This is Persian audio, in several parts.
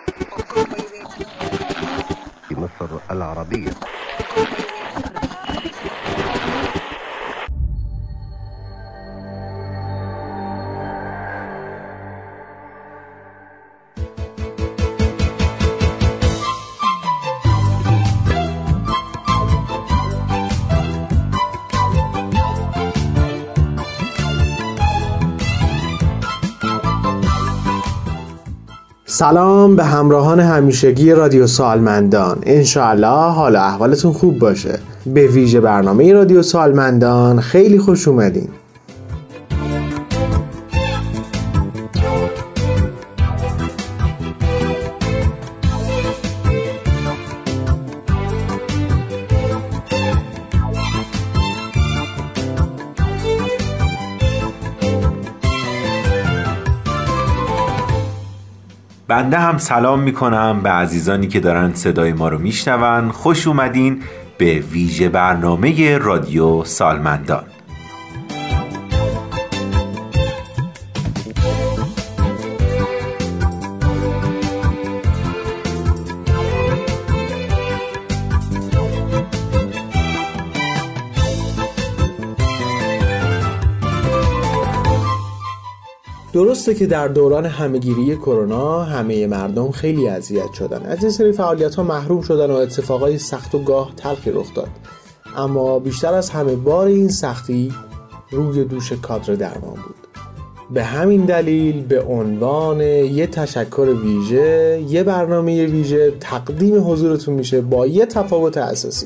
مصر العربية. سلام به همراهان همیشگی رادیو سالمندان. انشاءالله حال احوالتون خوب باشه. به ویژه برنامه رادیو سالمندان خیلی خوش اومدین. بنده هم سلام میکنم به عزیزانی که دارن صدای ما رو میشنون. خوش اومدین به ویژه برنامه رادیو سالمندان. درسته که در دوران همه‌گیری کرونا همه مردم خیلی اذیت شدن، از این سری فعالیت‌ها محروم شدن و اتفاقای سخت و گاه تلخی رخ داد. اما بیشتر از همه بار این سختی روی دوش کادر درمان بود. به همین دلیل به عنوان یه تشکر ویژه، یه برنامه ویژه تقدیم حضورتون میشه با یه تفاوت اساسی.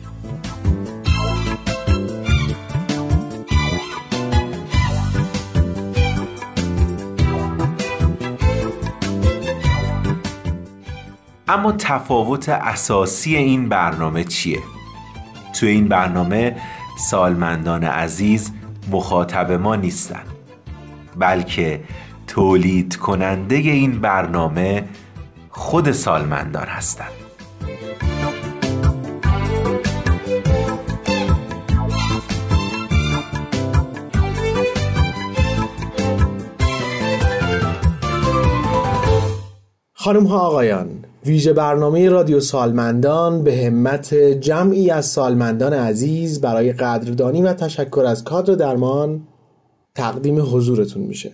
اما تفاوت اساسی این برنامه چیه؟ تو این برنامه سالمندان عزیز مخاطب ما نیستن، بلکه تولید کننده این برنامه خود سالمندان هستن. خانم ها آقایان، ویژه برنامه رادیو سالمندان به همت جمعی از سالمندان عزیز برای قدردانی و تشکر از کادر درمان تقدیم حضورتون میشه.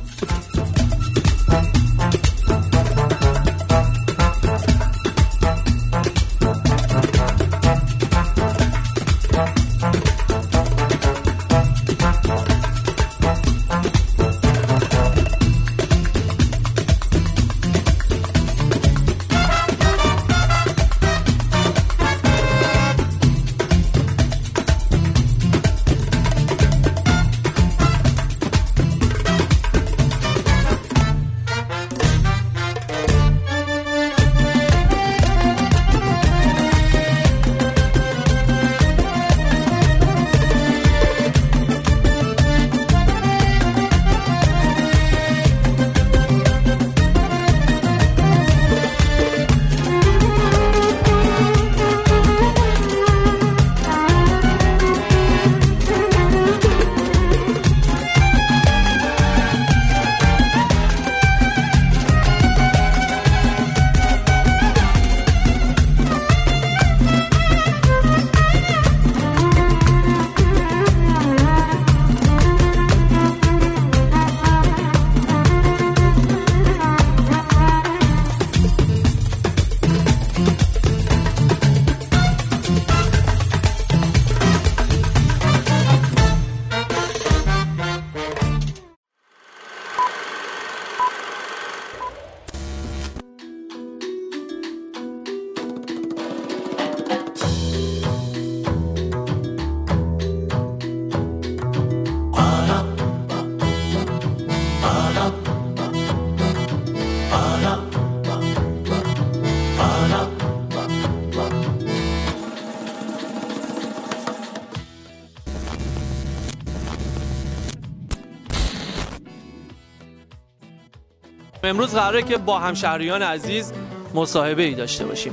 امروز قراره که با همشهریان عزیز مصاحبه ای داشته باشیم.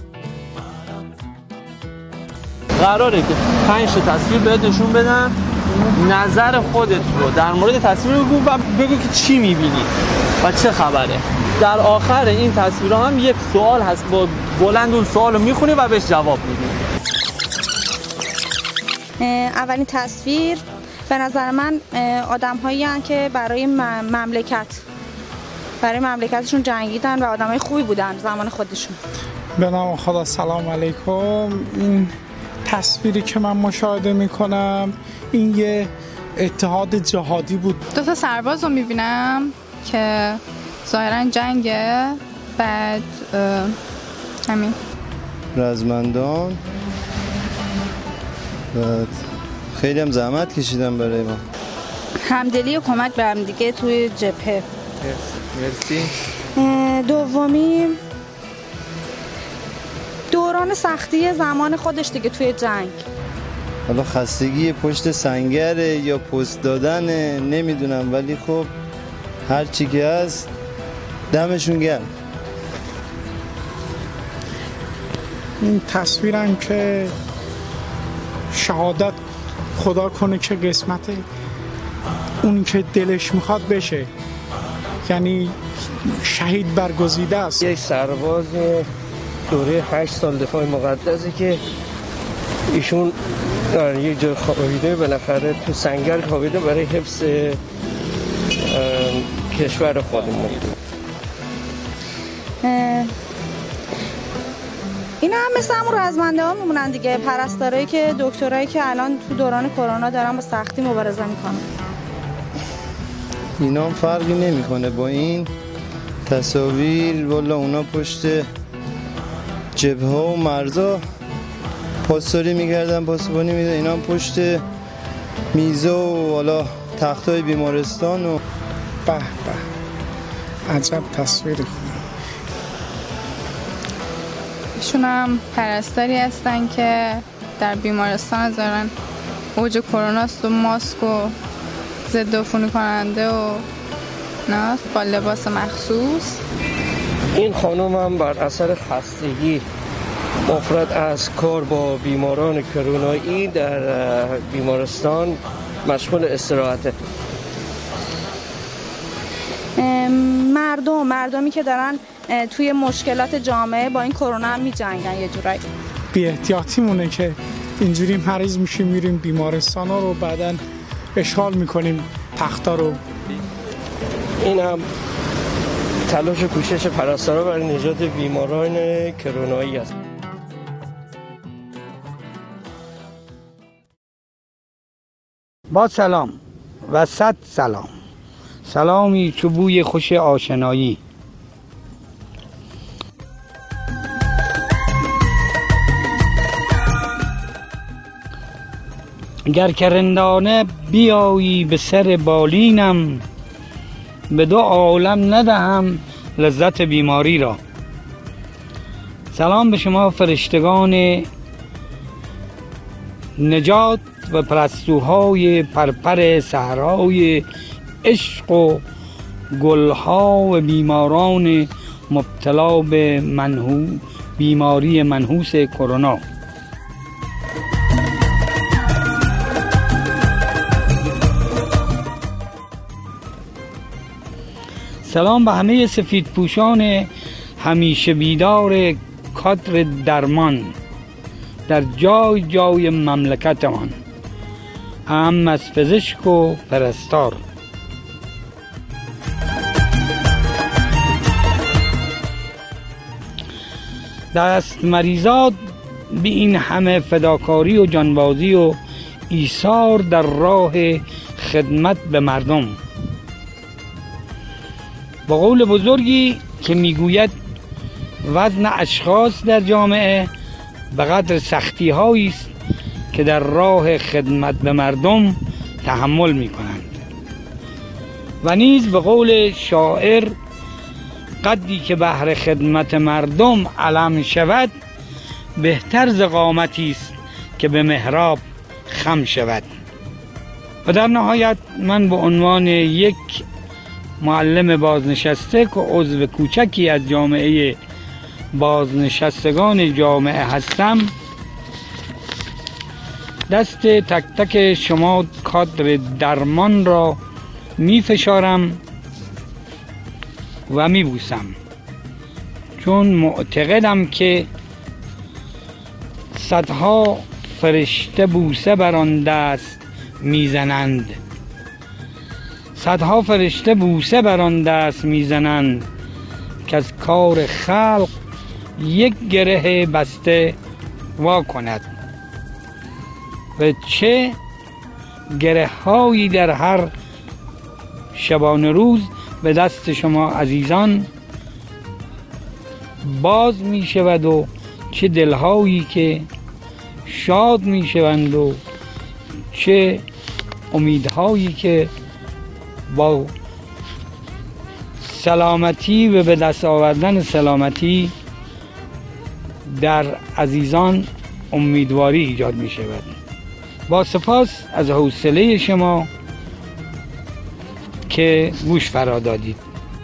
قراره که 5 تا تصویر بهت نشون بدم، نظر خودت رو در مورد تصویر بگو و بگو که چی میبینی و چه خبره. در آخر این تصویرها هم یک سوال هست، با بلند اون سوال رو میخونی و بهش جواب میدی. اولین تصویر به نظر من آدم هایی هستند که برای مملکتشون جنگیدن و آدم های خوبی بودن زمان خودشون. به نام خدا، سلام علیکم. این تصویری که من مشاهده میکنم این یه اتحاد جهادی بود. 2 سرباز رو میبینم که ظاهرا جنگه، بعد همین رزمندان، بعد خیلی هم زحمت کشیدن برای ما، همدلی و کمک به هم دیگه توی جبهه. مرسی. دومی دوران سختی زمان خودش دیگه توی جنگ. حالا خستگی پشت سنگره یا پست دادن نمیدونم، ولی خب هر چی که هست دمشون گرم. این تصویرم که شهادت خدا کنه که قسمت اون که دلش میخواد بشه، یعنی شهید برگزیده است. یک سرباز دوره 8 سال دفاع مقدسی که ایشون در یک جای خوابیده، بالاخره تو سنگر خوابیده برای حفظ کشور خودمون. اینا هم مثل همون رزمنده ها میمونن دیگه، پرستارایی که دکترایی که الان تو دوران کرونا دارن با سختی مبارزه میکنن. اینا هم فرقی نمیکنه با این تصاویر. والا اونا پشت جبهه و مرزا پاسداری میکردن، پاسبانی میدن، اینا هم پشت میزه و والا تختای بیمارستان. و به به، عجب تصویری خوبه. ایشون هم پرستاری هستن که در بیمارستان دارن، اوج کروناست و ماسک و ضد عفونی کننده و نه با لباس مخصوص. این خانم هم بر اثر خستگی مفرد از کار با بیماران کرونایی در بیمارستان مشغول استراحته. مردمی که دارن توی مشکلات جامعه با این کرونا هم می‌جنگن یه جورایی. بی احتیاطی مونه که اینجوری مریض میشیم میریم بیمارستان ها رو بعدن اشغال میکنیم تختا رو. این هم تلاش و کوشش پرستارا برای نجات بیماران کرونایی است. با سلام و صد سلام، سلامی چو بوی خوش آشنایی. گر که رندانه بیایی به سر بالینم، به 2 عالم ندهم لذت بیماری را. سلام به شما فرشتگان نجات و پرستوهای پرپر صحرای عشق و گلها و بیماران مبتلا به بیماری منحوس کرونا. سلام به همه سفیدپوشان همیشه بیدار کادر درمان در جای جای مملکتمان، اهم از پزشک و پرستار. دست مریضات به این همه فداکاری و جانبازی و ایثار در راه خدمت به مردم. با قول بزرگی که میگوید وزن اشخاص در جامعه به قدر سختی هایی است که در راه خدمت به مردم تحمل می کنند. و نیز به قول شاعر قدری که بهر خدمت مردم علم شود، بهتر ز قامتی است که به محراب خم شود. و در نهایت من به عنوان یک معلم بازنشسته که عضو کوچکی از جامعه بازنشستگان جامعه هستم، دست تک تک شما کادر درمان را می فشارم و می بوسم، چون معتقدم که صدها فرشته بوسه بر آن دست میزنند، صدها فرشته بوسه بر آن دست میزنند که از کار خلق یک گره بسته وا کند. و چه گره هایی در هر شبانه روز به دست شما عزیزان باز می شود و چه دلهایی که شاد می شوند و چه امیدهایی که با سلامتی و به دست آوردن سلامتی در عزیزان امیدواری ایجاد می شود. با سپاس از حوصله شما که گوش فرا دادید.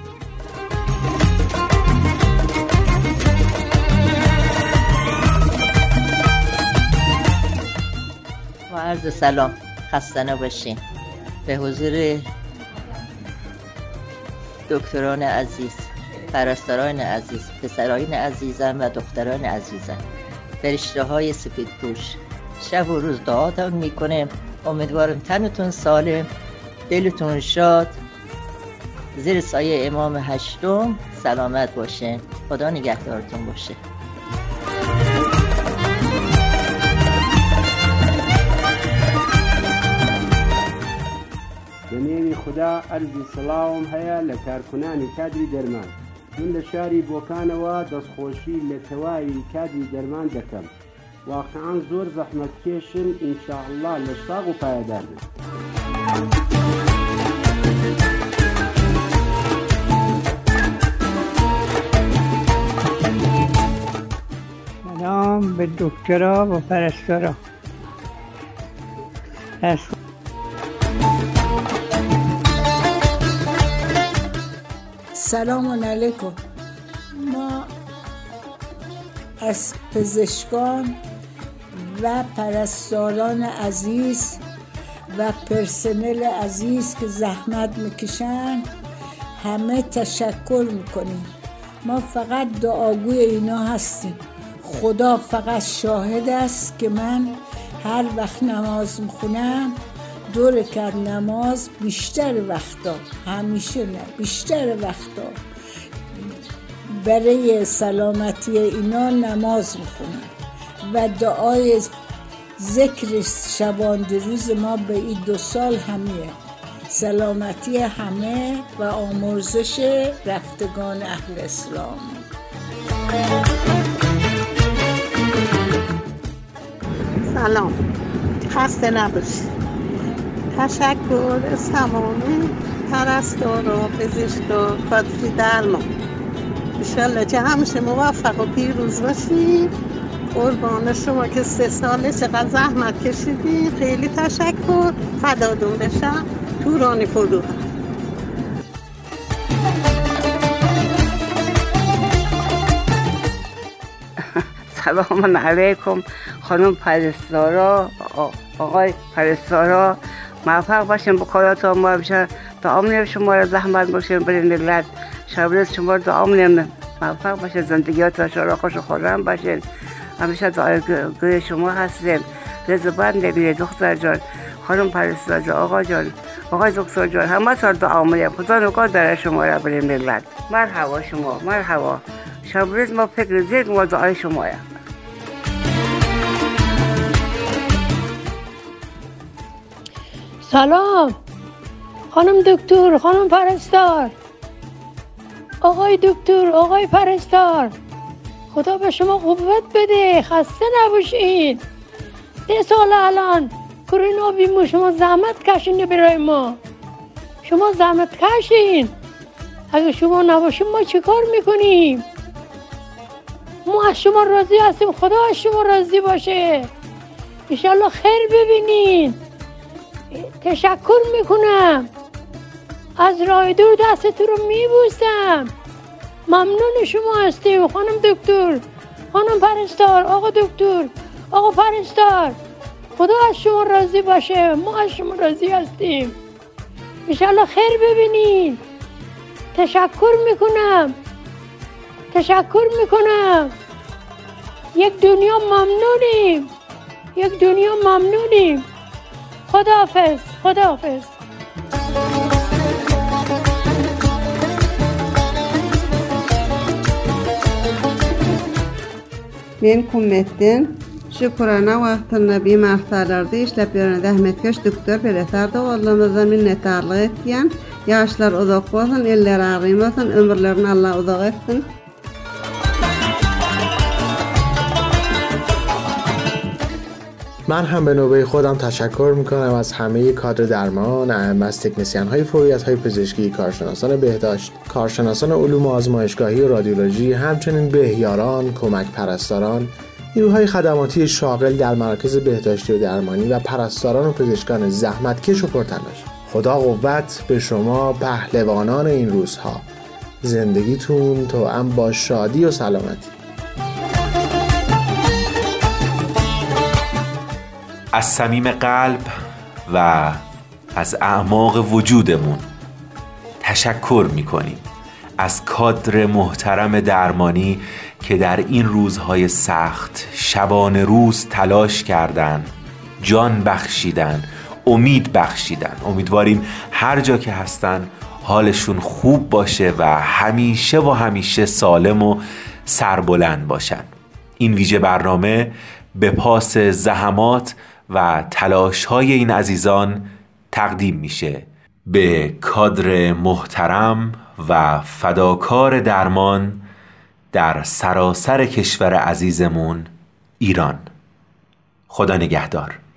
با عرض سلام، خسته نباشین. به حضور دکتران عزیز، پرستاران عزیز، پسران عزیزم و دختران عزیزم، فرشته های سفید پوش، شب و روز دعاتون میکنم. امیدوارم تنتون سالم، دلتون شاد، زیر سایه امام هشتم سلامت باشه. خدا نگهدارتون باشه. بنێوی خوددا ئەرزی سڵاوم هەیە لە کارکونانی کادری دەرمان. من لە شاری بۆکانەوە دەستخۆشی لە تەواوی کادری دەرمان دەکەم. واقعان زۆر زەحمەتکێشن، ئینشاءالله لە شتاق و پایەدارن. سلام به دکترها و پرستارا. سلام علیکم. ما از پزشکان و پرستاران عزیز و پرسنل عزیز که زحمت میکشن همه تشکر میکنیم. ما فقط دعاگوی اینا هستیم. خدا فقط شاهد است که من هر وقت نماز میخونم 2 رکعت نماز بیشتر وقتا، همیشه نه، بیشتر وقتا برای سلامتی اینا نماز میخونم و دعای ذکر شبانه روز ما به این 2 سال همیه. سلامتی همه و آمرزش رفتگان اهل اسلام. سلام، خسته نباشید. تشکر از تمام پرستار و پزشک و کادر درمان. انشالله که همیشه موفق و پیروز باشید. قربان شما که 3 ساله چقدر زحمت کشیدید. خیلی تشکر. فداتون بشم. تورانی فرو. سلام علیکم خانم پرستارا، آقای پرستارا. موفق باشین با کاراتون. ما بشه دعا می‌کنم شما را زحمت باشین برای ملت. شب شما را دعا می‌کنم موفق باشین، زندگیاتون شاد و خوش و خرم باشین. همیشه دعای شما هستیم. رضوان نبیه دختر جان، خانم پرستار جان، آقا جان، آقای دکتر جان، همه سال دعا می‌کنم. خدا نگاه داره شما را برای ملت. مرحبا شما، مرحبا. شب روز ما فکر زید ما دعای شما را. سلام خانم دکتر، خانم پرستار، آقای دکتر، آقای پرستار. خدا به شما قوت بده، خسته نباشین. 3 سال الان کرونا بیمو شما زحمت کشین برای ما. شما زحمت کشین. اگه شما نباشین ما چه کار میکنیم؟ ما از شما راضی هستیم. خدا از شما راضی باشه. انشالله خیر ببینین. تشکر میکنم. از راه دور دستتون رو میبوسم. ممنون شما هستیم خانم دکتر، خانم پرستار، آقا دکتر، آقا پرستار. خدا از شما راضی باشه، ما از شما راضی هستیم. انشالله خیر ببینین. تشکر میکنم. یک دنیا ممنونیم. خداحافظ. Men Kummettin şu korona vaxtında bimarlarda işlep yören rahmetkeş doktor Peretar Doğulumuzdan minnettarlık etken, yaşlar uzak olsun, eller ağrımasın, ömürlerini Allah uzak etsin. من هم به نوبه خودم تشکر میکنم از همه کادر درمان، از تکنسین های فوریت های پزشکی، کارشناسان بهداشت، کارشناسان علوم آزمایشگاهی و رادیولوژی، همچنین بهیاران، کمک پرستاران، نیروهای خدماتی شاغل در مراکز بهداشتی و درمانی و پرستاران و پزشکان زحمتکش و پرتلاش. خدا قوت به شما پهلوانان این روزها. زندگیتون توأم با شادی و سلامتی. از صمیم قلب و از اعماق وجودمون تشکر میکنیم از کادر محترم درمانی که در این روزهای سخت شبانه روز تلاش کردن، جان بخشیدن، امید بخشیدن. امیدواریم هر جا که هستن حالشون خوب باشه و همیشه سالم و سربلند باشن. این ویژه برنامه به پاس زحمات و تلاش‌های این عزیزان تقدیم میشه به کادر محترم و فداکار درمان در سراسر کشور عزیزمون ایران. خدا نگهدار.